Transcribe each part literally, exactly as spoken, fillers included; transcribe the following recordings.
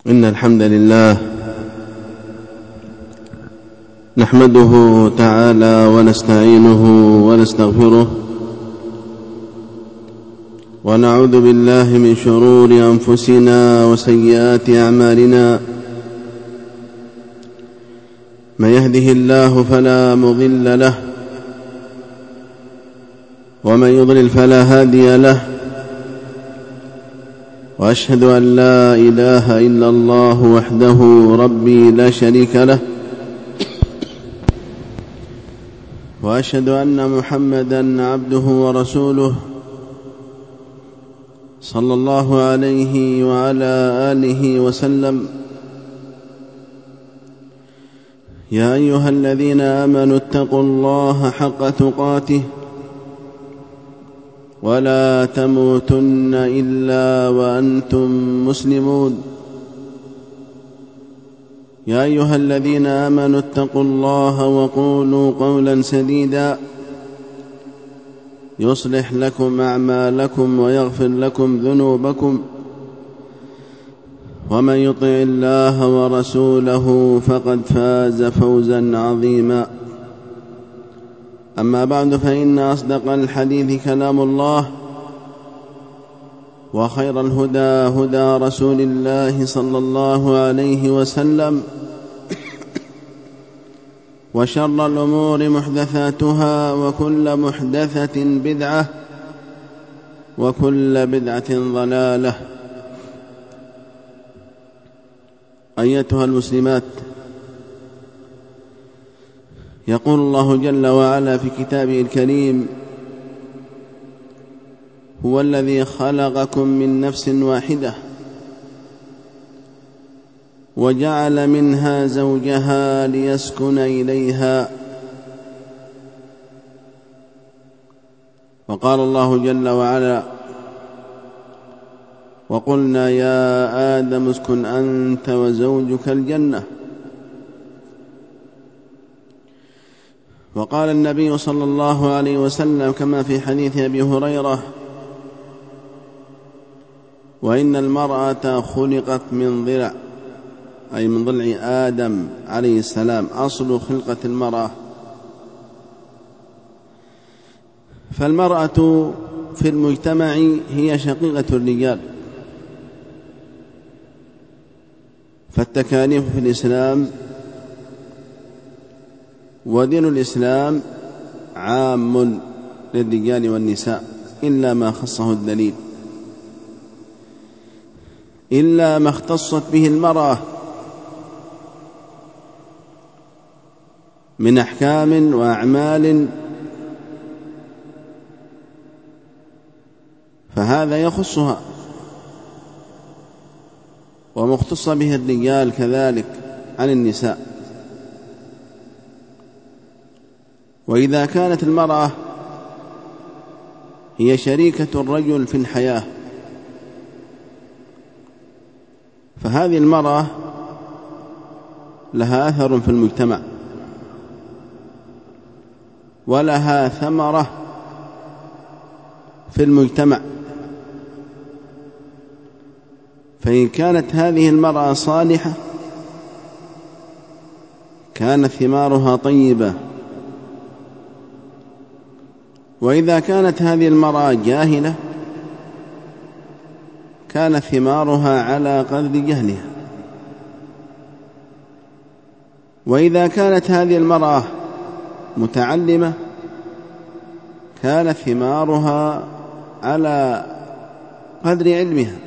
إن الحمد لله نحمده تعالى ونستعينه ونستغفره ونعوذ بالله من شرور أنفسنا وسيئات أعمالنا. من يهده الله فلا مضل له ومن يضلل فلا هادي له، وأشهد أن لا إله إلا الله وحده ربي لا شريك له، وأشهد أن محمدًا عبده ورسوله صلى الله عليه وعلى آله وسلم. يا أيها الذين آمنوا اتقوا الله حق تقاته ولا تموتن إلا وأنتم مسلمون. يا أيها الذين آمنوا اتقوا الله وقولوا قولا سديدا يصلح لكم أعمالكم ويغفر لكم ذنوبكم، ومن يطع الله ورسوله فقد فاز فوزا عظيما. أما بعد، فإن أصدق الحديث كلام الله، وخير الهدى هدى رسول الله صلى الله عليه وسلم، وشر الأمور محدثاتها، وكل محدثة بدعة، وكل بدعة ضلالة. أيتها المسلمات، يقول الله جل وعلا في كتابه الكريم: هو الذي خلقكم من نفس واحدة وجعل منها زوجها ليسكن إليها. وقال الله جل وعلا: وقلنا يا آدم اسكن أنت وزوجك الجنة. وقال النبي صلى الله عليه وسلم كما في حديث أبي هريرة: وإن المرأة خلقت من ضلع، أي من ضلع آدم عليه السلام، أصل خلقة المرأة. فالمرأة في المجتمع هي شقيقة الرجال، فالتكاليف في الإسلام ودين الإسلام عام للرجال والنساء، إلا ما خصه الدليل، إلا ما اختصت به المرأة من أحكام وأعمال، فهذا يخصها، ومختص به الرجال كذلك عن النساء. وإذا كانت المرأة هي شريكة الرجل في الحياة، فهذه المرأة لها أثر في المجتمع، ولها ثمرة في المجتمع. فإن كانت هذه المرأة صالحة كانت ثمارها طيبة، وإذا كانت هذه المرأة جاهلة كانت ثمارها على قدر جهلها. وإذا كانت هذه المرأة متعلمة كانت ثمارها على قدر علمها.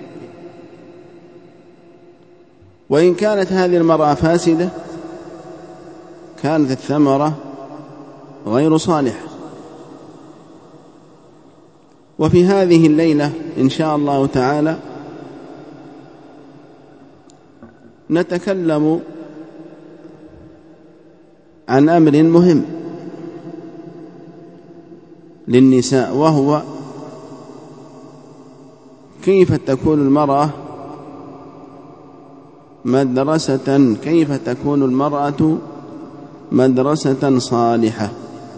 وإن كانت هذه المرأة فاسدة كانت الثمرة غير صالحة. وفي هذه الليلة إن شاء الله تعالى نتكلم عن أمر مهم للنساء، وهو كيف تكون المرأة مدرسة كيف تكون المرأة مدرسة صالحة،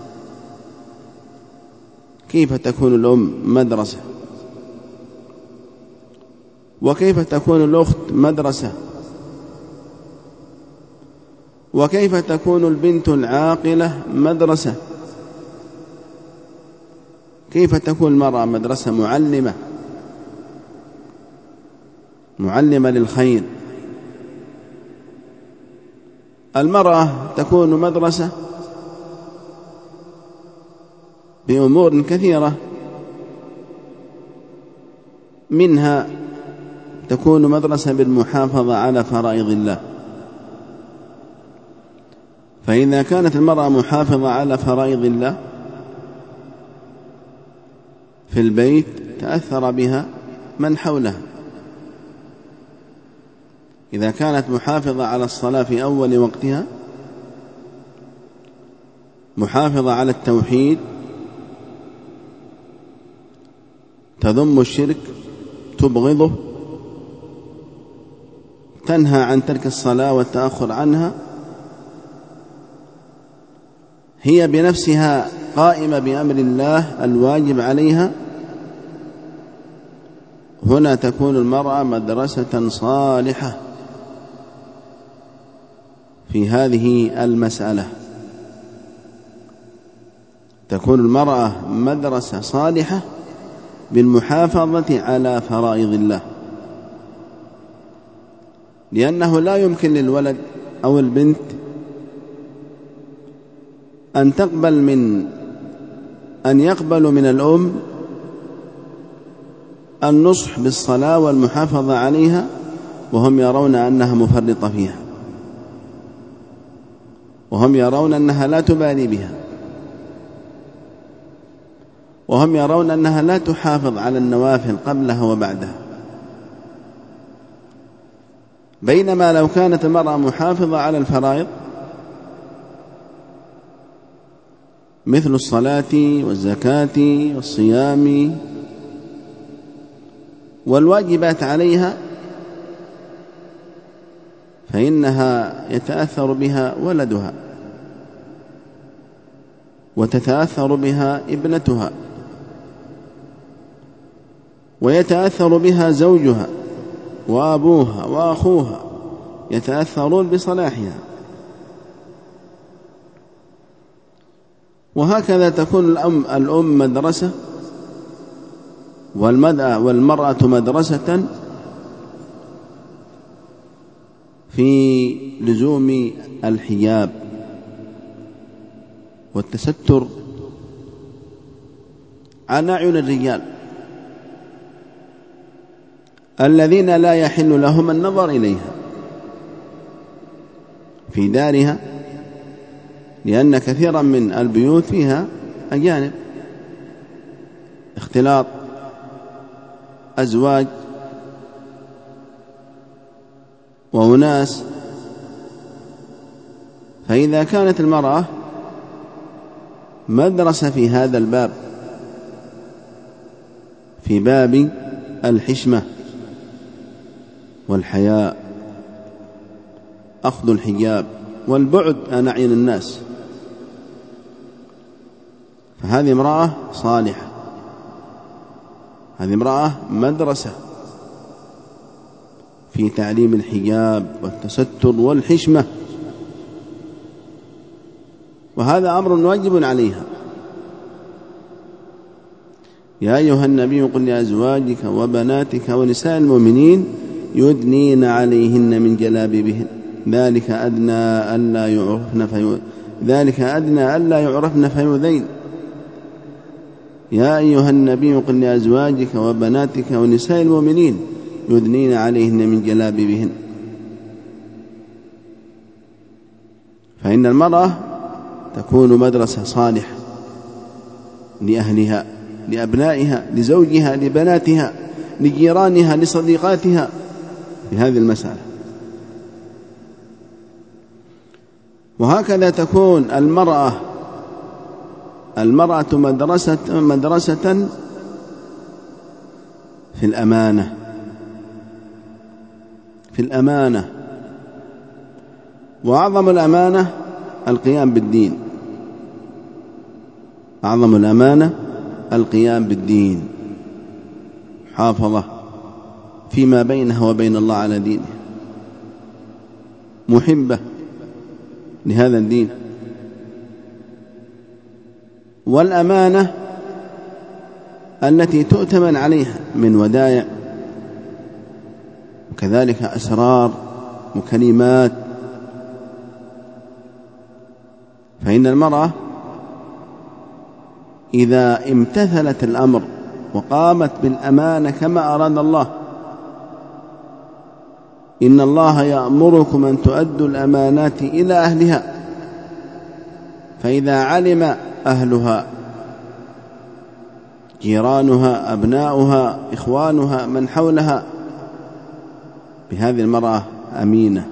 كيف تكون الأم مدرسة، وكيف تكون الأخت مدرسة، وكيف تكون البنت العاقلة مدرسة؟ كيف تكون المرأة مدرسة معلمة معلمة للخير؟ المرأة تكون مدرسة بأمور كثيرة، منها تكون مدرسة بالمحافظة على فرائض الله، فإذا كانت المرأة محافظة على فرائض الله في البيت تأثر بها من حولها. إذا كانت محافظة على الصلاة في أول وقتها، محافظة على التوحيد، تذم الشرك، تبغضه، تنهى عن ترك الصلاة والتأخر عنها، هي بنفسها قائمة بأمر الله الواجب عليها، هنا تكون المرأة مدرسة صالحة في هذه المسألة. تكون المرأة مدرسة صالحة بالمحافظة على فرائض الله، لأنه لا يمكن للولد أو البنت أن تقبل من أن يقبلوا من الأم النصح بالصلاة والمحافظة عليها وهم يرون أنها مفرطة فيها، وهم يرون أنها لا تبالي بها، وهم يرون أنها لا تحافظ على النوافل قبلها وبعدها. بينما لو كانت المرأة محافظة على الفرائض مثل الصلاة والزكاة والصيام والواجبات عليها، فإنها يتأثر بها ولدها، وتتأثر بها ابنتها، ويتأثر بها زوجها وأبوها وأخوها، يتأثرون بصلاحها. وهكذا تكون الأم, الأم مدرسة، والمرأة مدرسة في لزوم الحجاب والتستر عن أعين الرجال الذين لا يحل لهم النظر إليها في دارها، لأن كثيرا من البيوت فيها أجانب، اختلاط أزواج وأناس. فإذا كانت المرأة مدرسة في هذا الباب، في باب الحشمة والحياء، أخذ الحجاب والبعد عن أعين الناس، فهذه امرأة صالحة، هذه امرأة مدرسة في تعليم الحجاب والتستر والحشمة، وهذا أمر واجب عليها. يا أيها النبي قل لأزواجك وبناتك ونساء المؤمنين يدنين عليهن من جلابيبهن ذلك أدنى ألا يعرفن في ذلك أدنى ألا يعرفن فيؤذين. يا أيها النبي قل لأزواجك وبناتك ونساء المؤمنين يدنين عليهن من جلابيبهن. فإن المرأة تكون مدرسة صالحة لأهلها، لأبنائها، لزوجها، لبناتها، لجيرانها، لصديقاتها في هذه المسألة. وهكذا تكون المرأة المرأة مدرسة مدرسة في الأمانة في الأمانة وأعظم الأمانة القيام بالدين، أعظم الأمانة القيام بالدين، حافظة فيما بينها وبين الله على دينه، محبة لهذا الدين. والأمانة التي تؤتمن عليها من ودائع، وكذلك أسرار وكلمات. فإن المرأة إذا امتثلت الأمر وقامت بالأمانة كما أراد الله، إن الله يأمركم أن تؤدوا الأمانات إلى أهلها، فإذا علم أهلها جيرانها أبناؤها إخوانها من حولها بهذه المرأة أمينة،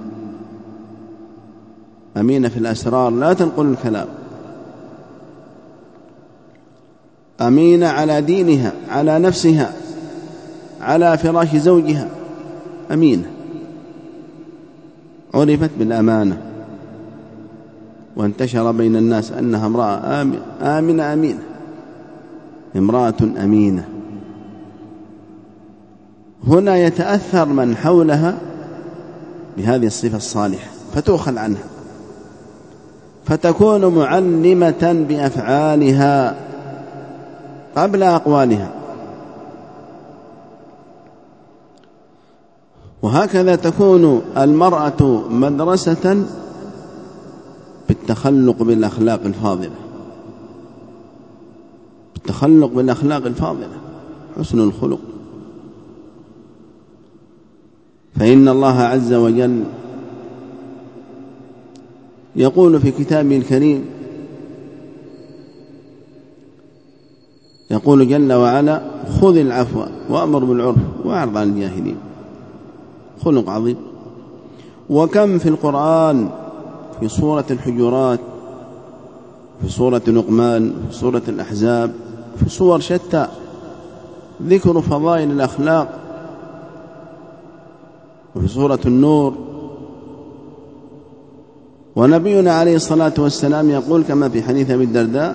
أمينة في الأسرار لا تنقل الكلام، أمينة على دينها على نفسها على فراش زوجها، أمينة عرفت بالأمانة وانتشر بين الناس أنها امرأة آمنة أمينة، امرأة أمينة. هنا يتأثر من حولها بهذه الصفة الصالحة فتؤخذ عنها، فتكون معلمة بأفعالها قبل أقوالها. وهكذا تكون المرأة مدرسة بالتخلق بالأخلاق الفاضلة، بالتخلق بالأخلاق الفاضلة، حسن الخلق. فإن الله عز وجل يقول في كتابه الكريم، يقول جل وعلا: خذ العفو وأمر بالعرف وأعرض عن الجاهلين. خلق عظيم. وكم في القرآن في سورة الحجرات، في سورة لقمان، في سورة الأحزاب، في سور شتى ذكر فضائل الأخلاق، وفي سورة النور. ونبينا عليه الصلاة والسلام يقول كما في حديث أبي الدرداء: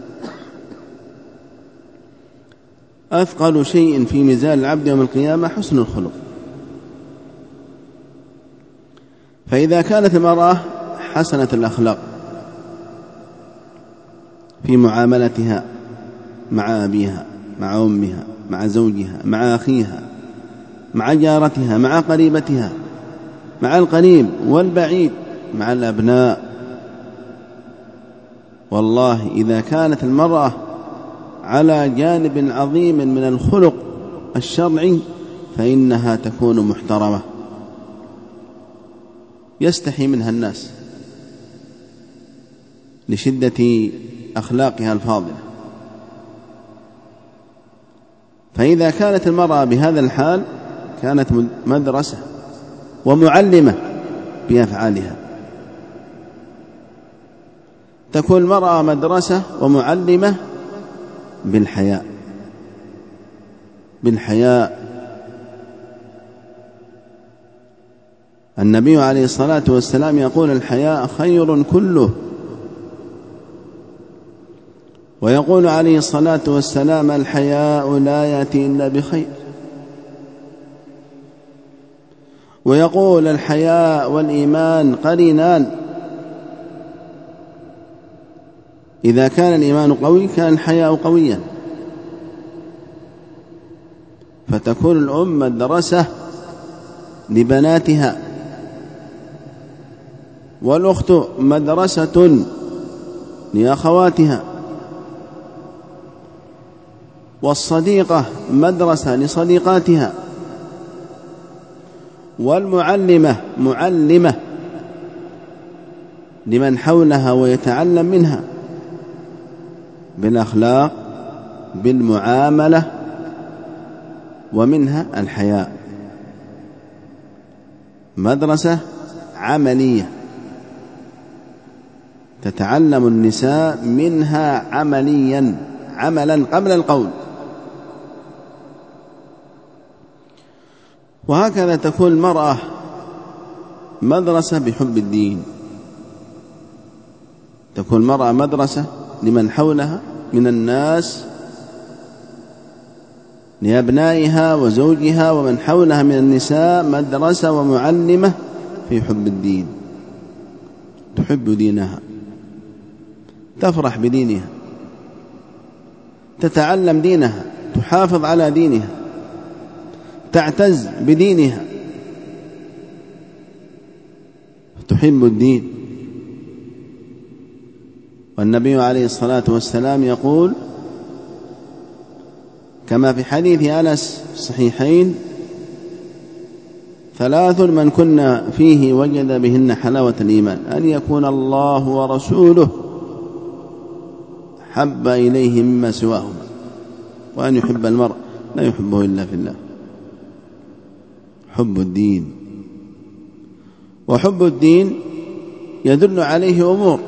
أثقل شيء في ميزان العبد يوم القيامة حسن الخلق. فإذا كانت المرأة حسنة الأخلاق في معاملتها مع أبيها مع أمها مع زوجها مع أخيها مع جارتها مع قريبتها مع القريب والبعيد مع الأبناء، والله إذا كانت المرأة على جانب عظيم من الخلق الشرعي فإنها تكون محترمة يستحي منها الناس لشدة أخلاقها الفاضلة. فإذا كانت المرأة بهذا الحال كانت مدرسة ومعلمة بأفعالها. تكون المرأة مدرسة ومعلمة بالحياء، بالحياء. النبي عليه الصلاة والسلام يقول: الحياء خير كله. ويقول عليه الصلاة والسلام: الحياء لا يأتي إلا بخير. ويقول: الحياء والإيمان قرينان، إذا كان الإيمان قوي كان الحياء قويا. فتكون الأم مدرسة لبناتها، والأخت مدرسة لأخواتها، والصديقة مدرسة لصديقاتها، والمعلمة معلمة لمن حولها ويتعلم منها بالأخلاق بالمعاملة، ومنها الحياء. مدرسة عملية تتعلم النساء منها عمليا، عملا قبل القول. وهكذا تكون المرأة مدرسة بحب الدين، تكون المرأة مدرسة لمن حولها من الناس، لأبنائها وزوجها ومن حولها من النساء، مدرسة ومعلمة في حب الدين. تحب دينها، تفرح بدينها، تتعلم دينها، تحافظ على دينها، تعتز بدينها، تحب الدين. والنبي عليه الصلاة والسلام يقول كما في حديث أنس الصحيحين: ثلاث من كنا فيه وجد بهن حلاوة الإيمان: أن يكون الله ورسوله حب إليه مما سواهما، وأن يحب المرء لا يحبه إلا في الله. حب الدين، وحب الدين يدل عليه أمور.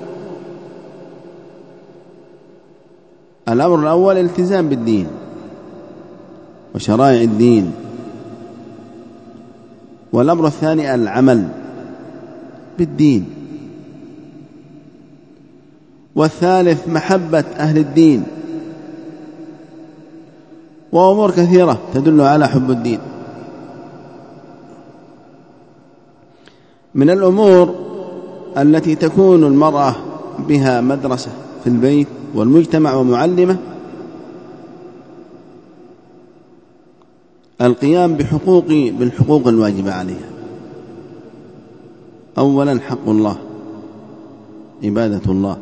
الأمر الأول الالتزام بالدين وشرائع الدين، والأمر الثاني العمل بالدين، والثالث محبة أهل الدين، وأمور كثيرة تدل على حب الدين. من الأمور التي تكون المرأة بها مدرسة في البيت والمجتمع ومعلمة القيام بحقوق بالحقوق الواجبة عليها. أولا حق الله، عبادة الله،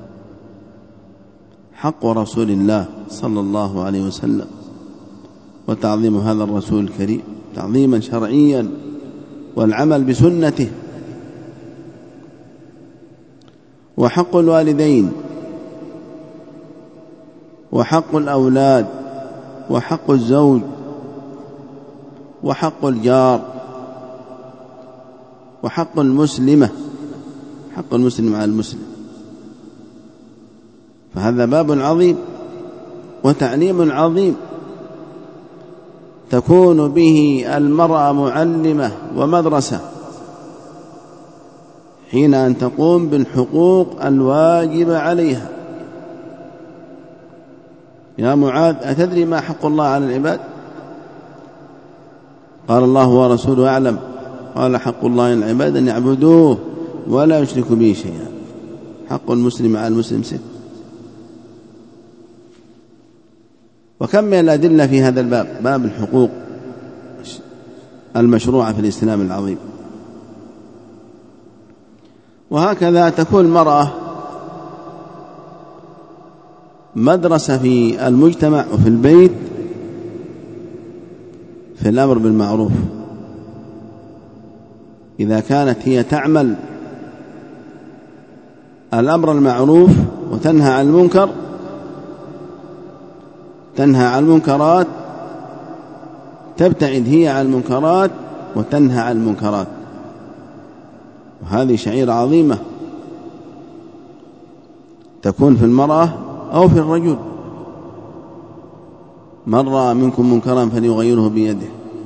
حق رسول الله صلى الله عليه وسلم وتعظيم هذا الرسول الكريم تعظيما شرعيا، والعمل بسنته، وحق الوالدين، وحق الأولاد، وحق الزوج، وحق الجار، وحق المسلمة، حق المسلم على المسلم. فهذا باب عظيم وتعليم عظيم تكون به المرأة معلمة ومدرسة حين أن تقوم بالحقوق الواجبة عليها. يا معاذ أتدري ما حق الله على العباد؟ قال الله ورسوله أعلم. قال حق الله على العباد أن يعبدوه ولا يشركوا به شيئا. حق المسلم على المسلم ست. وكم من الأدلة في هذا الباب، باب الحقوق المشروعة في الإسلام العظيم. وهكذا تكون المرأة مدرسة في المجتمع وفي البيت في الأمر بالمعروف. إذا كانت هي تعمل الأمر المعروف وتنهى عن المنكر، تنهى عن المنكرات، تبتعد هي عن المنكرات وتنهى عن المنكرات، وهذه شعيرة عظيمة تكون في المرأة أو في الرجل. من رأى منكم منكرا فليغيره بيده.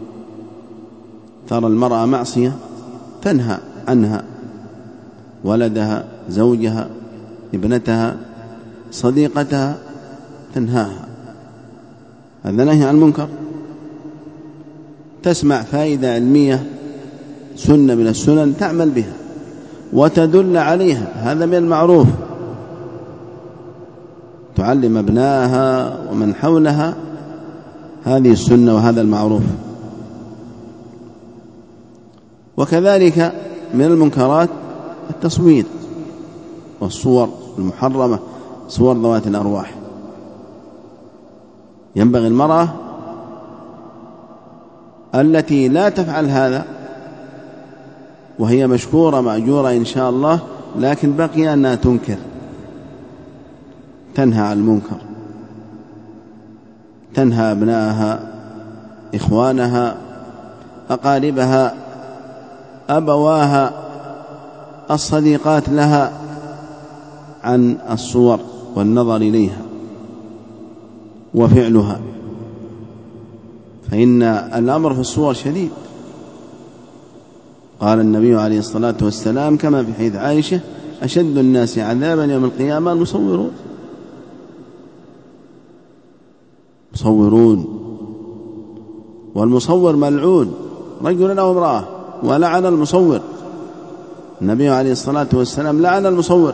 ترى المرأة معصية تنهى عنها ولدها، زوجها، ابنتها، صديقتها، تنهاها. هذا نهي عن المنكر. تسمع فائدة علمية، سنة من السنن، تعمل بها وتدل عليها، هذا من المعروف. تعلم ابنائها ومن حولها هذه السنة وهذا المعروف. وكذلك من المنكرات التصوير والصور المحرمة، صور ذوات الأرواح. ينبغي المرأة التي لا تفعل هذا، وهي مشكورة مأجورة إن شاء الله، لكن بقي أنها تنكر، تنهى عن المنكر، تنهى أبنائها، إخوانها، أقاربها، أبواها، الصديقات لها عن الصور والنظر إليها وفعلها. فإن الأمر في الصور شديد. قال النبي عليه الصلاة والسلام كما في حديث عائشة: أشد الناس عذابا يوم القيامة المصورون. مصورون، والمصور ملعون، رجل أو امرأة، ولعن المصور. النبي عليه الصلاة والسلام لعن المصور،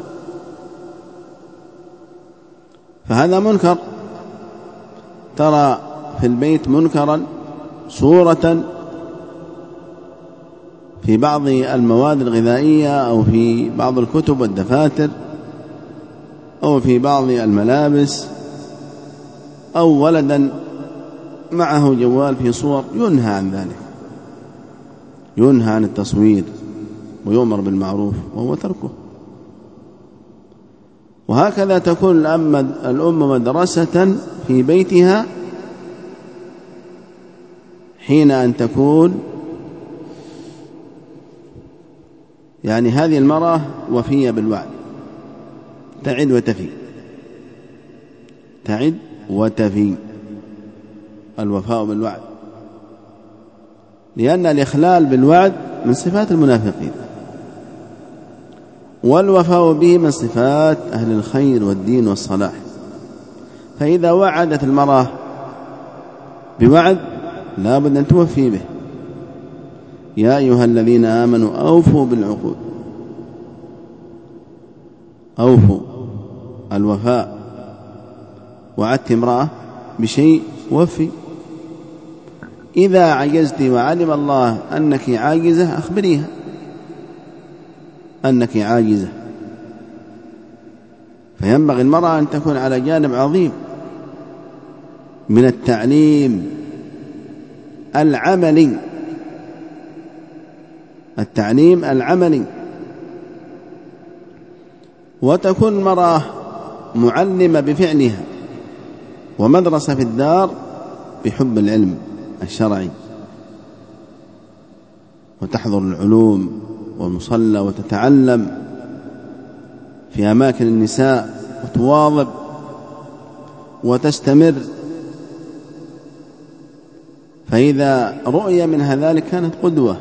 فهذا منكر. ترى في البيت منكرا صورة في بعض المواد الغذائية أو في بعض الكتب والدفاتر أو في بعض الملابس، أو ولدا معه جوال في صور، ينهى عن ذلك، ينهى عن التصوير ويؤمر بالمعروف وهو تركه. وهكذا تكون الأم مدرسة في بيتها حين أن تكون يعني هذه المرأة وفية بالوعد، تعد وتفي، تعد وتفي، الوفاء بالوعد، لأن الإخلال بالوعد من صفات المنافقين، والوفاء به من صفات أهل الخير والدين والصلاح. فإذا وعدت المرأة بوعد لا بد أن توفي به. يا أيها الذين آمنوا أوفوا بالعقود، أوفوا الوفاء. وعدت امرأة بشيء وفي. إذا عجزت وعلم الله أنك عاجزة أخبريها أنك عاجزة. فينبغي المرأة أن تكون على جانب عظيم من التعليم العملي، التعليم العملي، وتكون المرأة معلمة بفعلها، ومدرسة في الدار بحب العلم الشرعي، وتحضر العلوم والمصلى وتتعلم في أماكن النساء وتواظب وتستمر. فإذا رؤي منها ذلك كانت قدوة،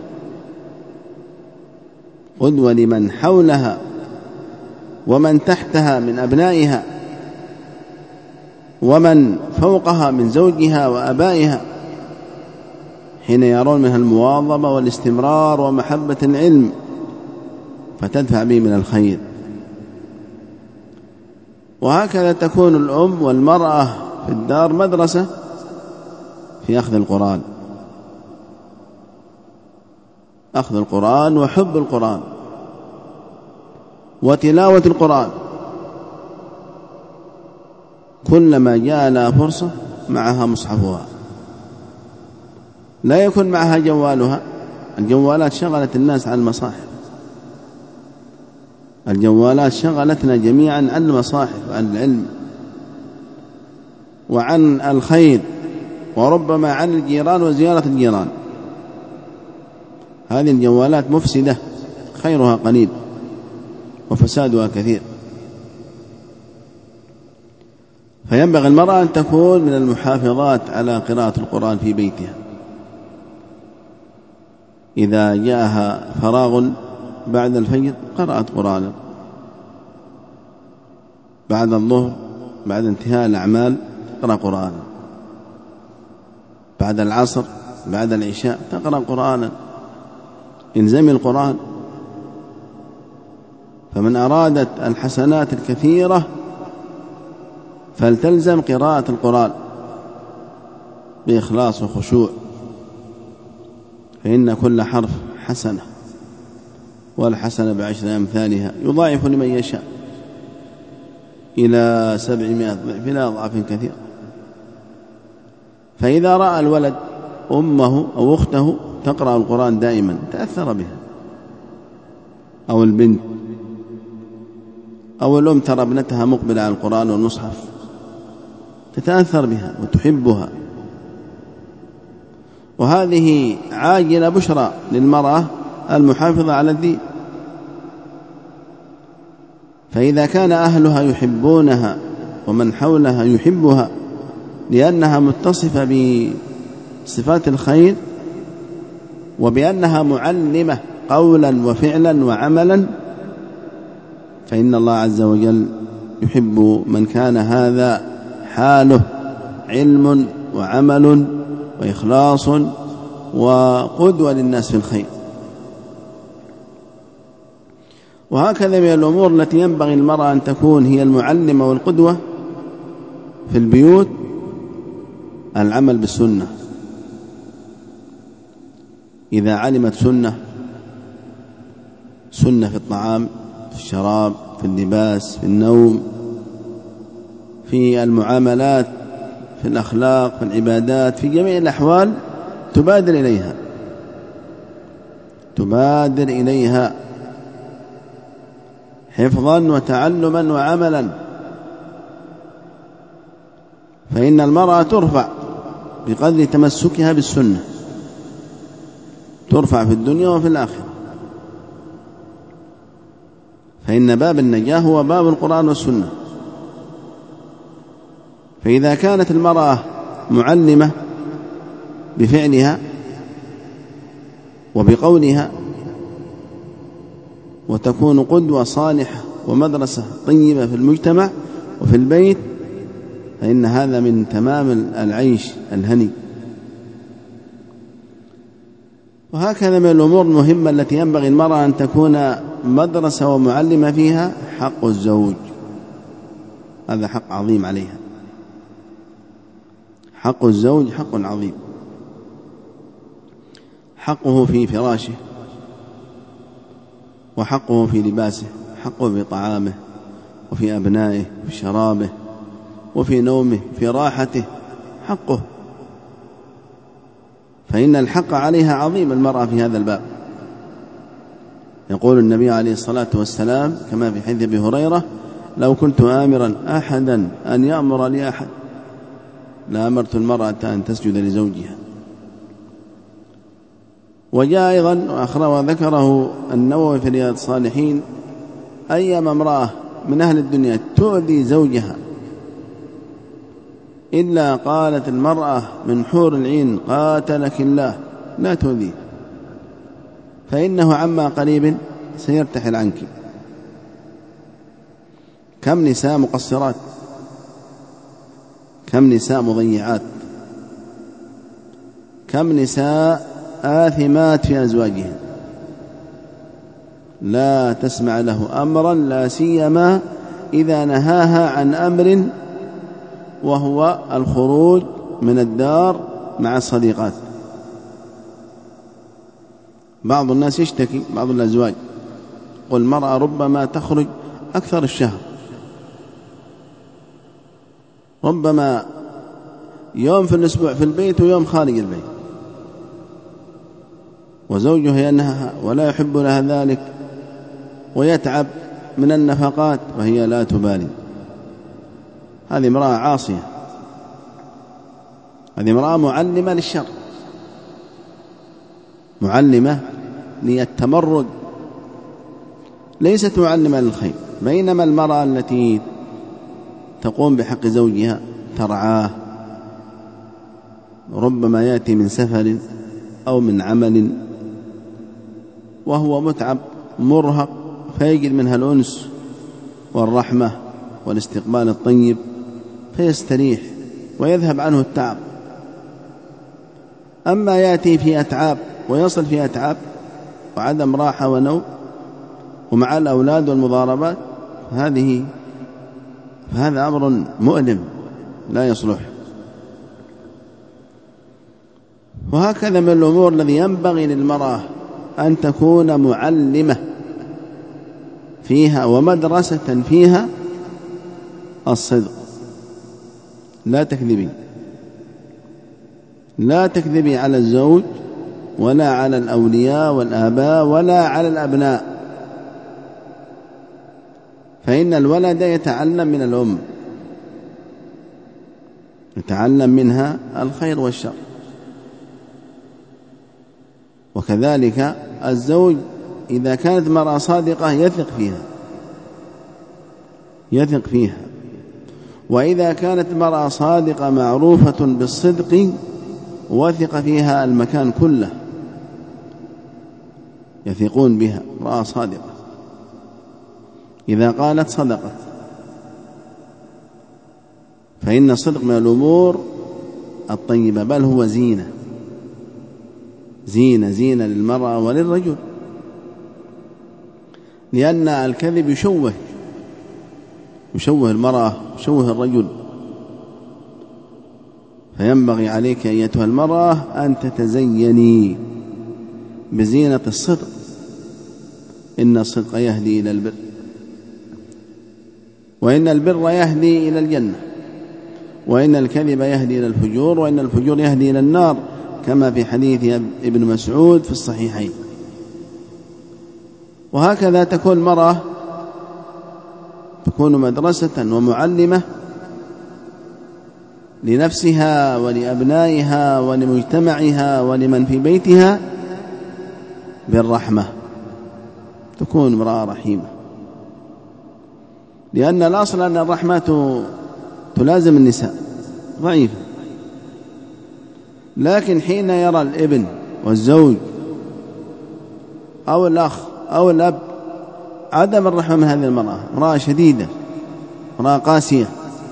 قدوة لمن حولها ومن تحتها من أبنائها ومن فوقها من زوجها وأبائها، حين يرون منها المواظبة والاستمرار ومحبة العلم فتدفع به من الخير. وهكذا تكون الأم والمرأة في الدار مدرسة في أخذ القرآن، أخذ القرآن وحب القرآن وتلاوة القرآن. كلما جاء لها فرصة معها مصحفها، لا يكون معها جوالها. الجوالات شغلت الناس عن المصاحف، الجوالات شغلتنا جميعا عن المصاحف وعن العلم وعن الخير، وربما عن الجيران وزيارة الجيران. هذه الجوالات مفسدة، خيرها قليل وفسادها كثير. فينبغي المرأة أن تكون من المحافظات على قراءة القرآن في بيتها. إذا جاءها فراغ بعد الفجر قرأت قرآنا، بعد الظهر بعد انتهاء الأعمال تقرأ قرآنا، بعد العصر بعد العشاء تقرأ قرآنا. انزمي القرآن. فمن أرادت الحسنات الكثيرة فلتلزم قراءة القرآن بإخلاص وخشوع، فإن كل حرف حسنة، والحسنة بعشر أمثالها، يضاعف لمن يشاء إلى سبعمائة ضعف إلى أضعاف كثيرة. فإذا رأى الولد أمه أو أخته تقرأ القرآن دائما تأثر بها، أو البنت، أو الأم ترى ابنتها مقبلة على القرآن والمصحف تتأثر بها وتحبها. وهذه عاجلة بشرى للمرأة المحافظة على الدين. فإذا كان أهلها يحبونها ومن حولها يحبها لأنها متصفة بصفات الخير وبأنها معلمة قولا وفعلا وعملا، فإن الله عز وجل يحب من كان هذا حاله علم وعمل وإخلاص وقدوة للناس في الخير. وهكذا من الأمور التي ينبغي المرأة أن تكون هي المعلمة والقدوة في البيوت العمل بالسنة. إذا علمت سنة سنة في الطعام، في الشراب، في اللباس، في النوم، في المعاملات، في الأخلاق، في العبادات، في جميع الأحوال تبادر إليها تبادر إليها حفظا وتعلما وعملا. فإن المرأة ترفع بقدر تمسكها بالسنة، ترفع في الدنيا وفي الآخرة. فإن باب النجاة هو باب القرآن والسنة. فإذا كانت المرأة معلمة بفعلها وبقولها وتكون قدوة صالحة ومدرسة طيبة في المجتمع وفي البيت، فإن هذا من تمام العيش الهني. وهكذا من الأمور المهمة التي ينبغي المرأة أن تكون مدرسة ومعلمة فيها حق الزوج. هذا حق عظيم عليها. حق الزوج حق عظيم، حقه في فراشه، وحقه في لباسه، حقه في طعامه، وفي أبنائه، وفي شرابه، وفي نومه، في راحته، حقه. فإن الحق عليها عظيم المرأة في هذا الباب. يقول النبي عليه الصلاة والسلام كما في حديث أبي هريرة: لو كنت آمرا أحدا أن يأمر لأحد لأمرت المرأة أن تسجد لزوجها. وجاء أيضا وذكره النووي في رياض الصالحين: أيما امرأة من أهل الدنيا تؤذي زوجها إلا قالت المرأة من حور العين: قاتلك الله، لا تؤذيه، فإنه عما قريب سيرتحل عنك. كم نساء مقصرات، كم نساء مضيعات، كم نساء آثمات في أزواجهن، لا تسمع له أمرا، لا سيما إذا نهاها عن أمر وهو الخروج من الدار مع الصديقات. بعض الناس يشتكي، بعض الأزواج، والمرأة ربما تخرج أكثر الشهر، ربما يوم في الأسبوع في البيت ويوم خارج البيت، وزوجها ينهى ولا يحب لها ذلك، ويتعب من النفقات وهي لا تبالي. هذه امرأة عاصية، هذه امرأة معلمة للشر، معلمة للتمرد، ليست معلمة للخير. بينما المرأة التي تقوم بحق زوجها ترعاه، ربما يأتي من سفر أو من عمل وهو متعب مرهق، فيجد منها الأنس والرحمة والاستقبال الطيب، فيستريح ويذهب عنه التعب. أما يأتي في أتعاب ويصل في أتعاب وعدم راحة ونوم ومع الأولاد والمضاربات، هذه فهذا أمر مؤلم لا يصلح. وهكذا من الأمور الذي ينبغي للمرأة أن تكون معلمة فيها ومدرسة فيها الصدق. لا تكذبي، لا تكذبي على الزوج ولا على الأولياء والآباء ولا على الأبناء، فإن الولد يتعلم من الأم، يتعلم منها الخير والشر. وكذلك الزوج إذا كانت مرأة صادقة يثق فيها يثق فيها وإذا كانت مرأة صادقة معروفة بالصدق وثق فيها المكان كله، يثقون بها. امرأة صادقة إذا قالت صدقت، فإن الصدق من الأمور الطيبة، بل هو زينة زينة زينة للمرأة وللرجل. لأن الكذب يشوه يشوه المرأة يشوه الرجل. فينبغي عليك أيتها المرأة أن تتزيني بزينة الصدق، إن الصدق يهدي إلى البر، وإن البر يهدي إلى الجنة، وإن الكذب يهدي إلى الفجور، وإن الفجور يهدي إلى النار، كما في حديث ابن مسعود في الصحيحين. وهكذا تكون المرأة تكون مدرسة ومعلمة لنفسها ولأبنائها ولمجتمعها ولمن في بيتها بالرحمة، تكون امرأة رحيمة، لأن الأصل أن الرحمة تلازم النساء ضعيفة، لكن حين يرى الابن والزوج أو الأخ أو الأب عدم الرحمة من هذه المرأة، امرأة شديدة، امرأة قاسية،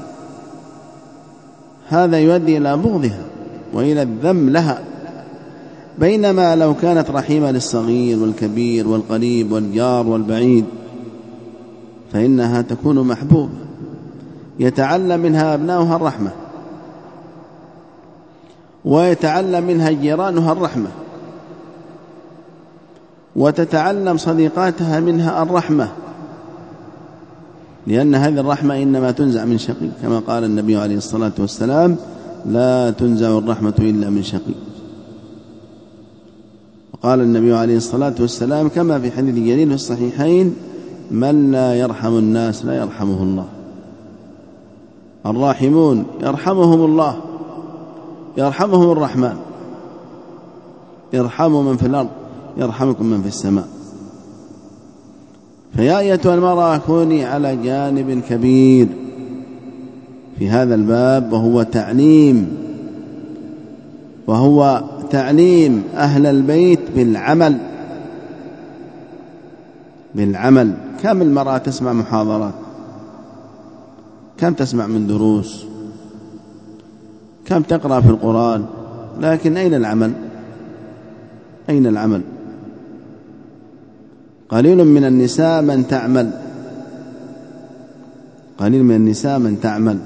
هذا يؤدي إلى بغضها وإلى الذم لها، بينما لو كانت رحيمة للصغير والكبير والقريب والجار والبعيد فإنها تكون محبوبة، يتعلم منها أبناؤها الرحمة، ويتعلم منها جيرانها الرحمة، وتتعلم صديقاتها منها الرحمة، لأن هذه الرحمة إنما تنزع من شقي، كما قال النبي عليه الصلاة والسلام: لا تنزع الرحمة إلا من شقي. وقال النبي عليه الصلاة والسلام كما في حديث جليل في الصحيحين: من لا يرحم الناس لا يرحمه الله. الراحمون يرحمهم الله، يرحمهم الرحمن، ارحموا من في الأرض يرحمكم من في السماء. فيا أيتها المرأة كوني على جانب كبير في هذا الباب، وهو تعليم وهو تعليم أهل البيت بالعمل بالعمل كم المرأة تسمع محاضرات، كم تسمع من دروس، كم تقرأ في القرآن، لكن أين العمل؟ أين العمل؟ قليل من النساء من تعمل قليل من النساء من تعمل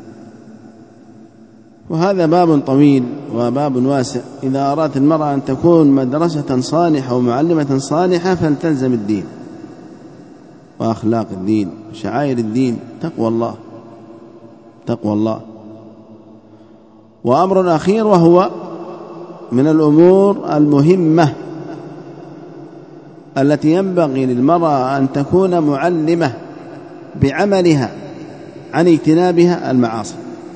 وهذا باب طويل وباب واسع. إذا أرادت المرأة أن تكون مدرسة صالحة ومعلمة صالحة فلتلزم الدين وأخلاق الدين وشعائر الدين، تقوى الله تقوى الله. وأمر أخير وهو من الأمور المهمة التي ينبغي للمرأة أن تكون معلمة بعملها عن اجتنابها: المعاصي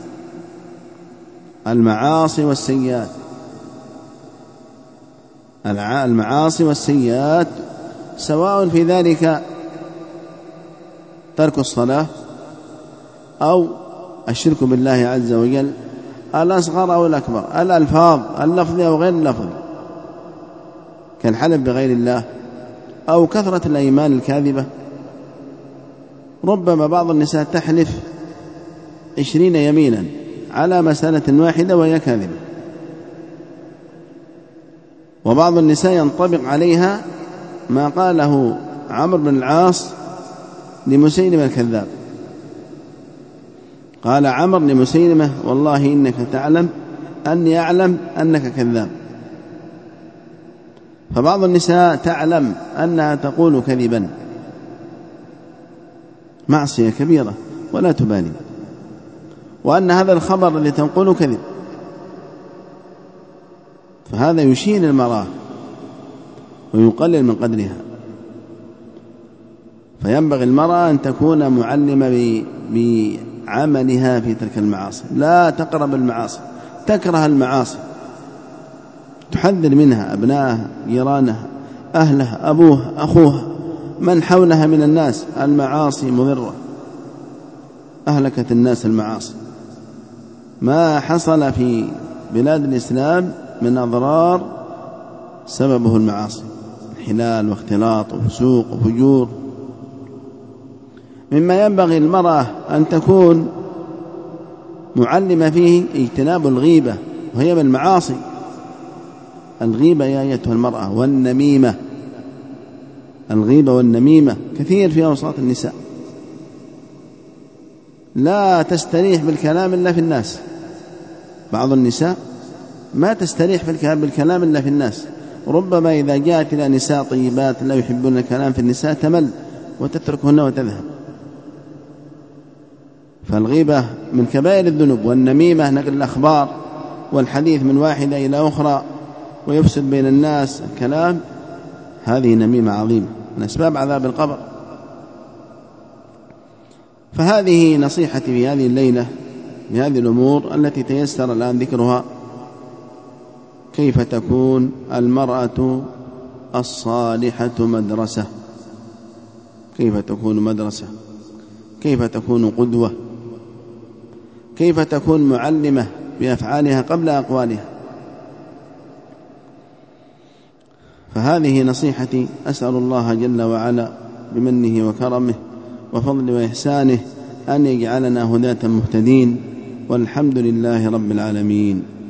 المعاصي والسيئات المعاصي والسيئات سواء في ذلك ترك الصلاة أو الشرك بالله عز وجل، الأصغر أو الأكبر، الألفاظ اللفظية أو غير اللفظ كالحلف بغير الله أو كثرة الأيمان الكاذبة. ربما بعض النساء تحلف عشرين يمينا على مسألة واحدة وهي كاذبة، وبعض النساء ينطبق عليها ما قاله عمرو بن العاص لمسيلمة الكذاب. قال عمرو لمسيلمة: والله إنك تعلم أني أعلم أنك كذاب. فبعض النساء تعلم أنها تقول كذبا، معصية كبيرة، ولا تبالي، وأن هذا الخبر الذي تنقله كذب، فهذا يشين المرأة ويقلل من قدرها. فينبغي المرأة أن تكون معلمة بعملها في تلك المعاصي، لا تقرب المعاصي، تكره المعاصي، تحذر منها أبنائها، جيرانها، أهلها، أبوها، أخوها، من حولها من الناس. المعاصي مضرة، أهلكت الناس المعاصي. ما حصل في بلاد الإسلام من أضرار سببه المعاصي، انحلال واختلاط وفسوق وفجور. مما ينبغي المرأة أن تكون معلمة فيه اجتناب الغيبة، وهي من المعاصي. الغيبة يا أيتها المرأة، والنميمة الغيبة والنميمة كثير في أوساط النساء، لا تستريح بالكلام إلا في الناس. بعض النساء ما تستريح بالكلام إلا في الناس، ربما إذا جاءت إلى نساء طيبات لا يحبون الكلام في النساء تمل وتتركهن وتذهب. فالغيبة من كبائر الذنوب، والنميمة نقل الأخبار والحديث من واحدة إلى أخرى ويفسد بين الناس الكلام، هذه نميمة عظيمة من أسباب عذاب القبر. فهذه نصيحتي في هذه الليلة بهذه الأمور التي تيسر الآن ذكرها، كيف تكون المرأة الصالحة مدرسة، كيف تكون مدرسة، كيف تكون قدوة، كيف تكون معلمة بأفعالها قبل أقوالها. فهذه نصيحتي، أسأل الله جل وعلا بمنه وكرمه وفضله وإحسانه أن يجعلنا هداة مهتدين، والحمد لله رب العالمين.